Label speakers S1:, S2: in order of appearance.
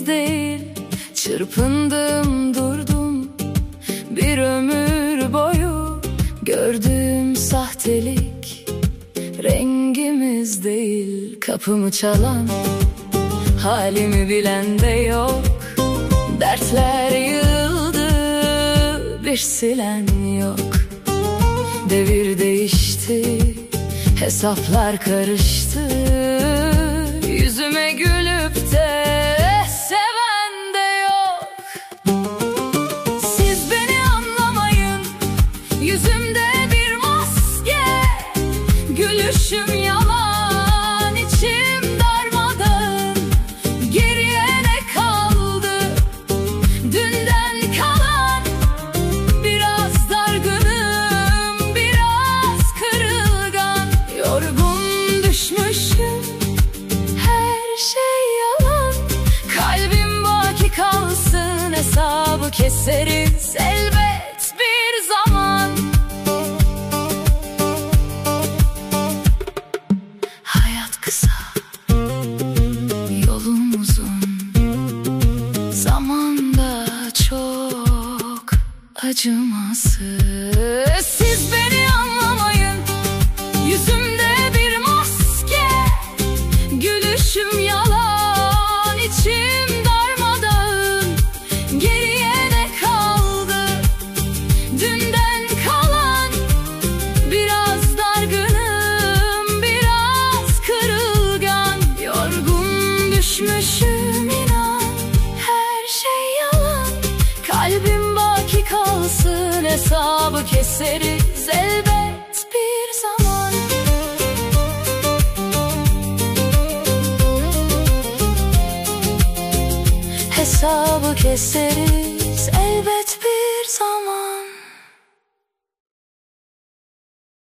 S1: henüz değil. Çırpındım durdum bir ömür boyu. Gördüğüm sahtelik rengimiz değil. Kapımı çalan, halimi bilen de yok. Dertler yığıldı, bir silen yok. Devir değişti, hesaplar karıştı. Yüzüme gülüp de seven de yok. Siz beni anlamayın, yüzümde bir maske. Gülüşüm yalan, içim darmadağın. Geriye ne kaldı dünden kalan? Biraz dargınım, biraz kırılgan. Yorgun düşmüşüm, her şey yalan. Kalbim baki kalsın, hesabı keseriz elbet bir zaman. Hayat kısa, yolum uzun, zaman da çok acımasız. Siz beni anlamayın, yüzümde bir maske. Gülüşüm yalan, içim darmadağın. Geriye ne kaldı dünden kalan? Biraz dargınım, biraz kırılgan. Yorgun düşmüşüm, inan her şey yalan. Kalbim baki kalsın, hesabı keseriz elbet bir zaman. Hesabı keseriz elbet